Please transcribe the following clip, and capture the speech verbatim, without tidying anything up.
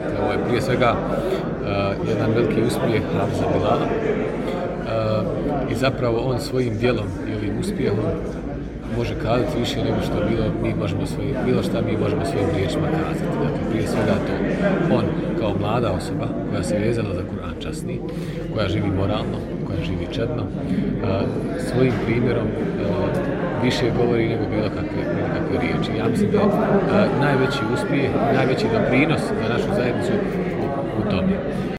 Dakle, ovo je prije svega uh, jedan veliki uspjeh Hafiza Bilala uh, i zapravo on svojim djelom i ovim uspjehom može kazati više nego što bilo, mi možemo svojim, bilo šta mi možemo svojim riječima kazati. Dakle, prije svega to on kao mlada osoba koja se vezala za Kur'an časni, koja živi moralno, koja živi čedno, uh, svojim primjerom uh, više govori nego bilo kakve, bilo kakve riječi. Ja mislim da je uh, najveći uspjeh, najveći doprinos za našu zajednicu u, u tome.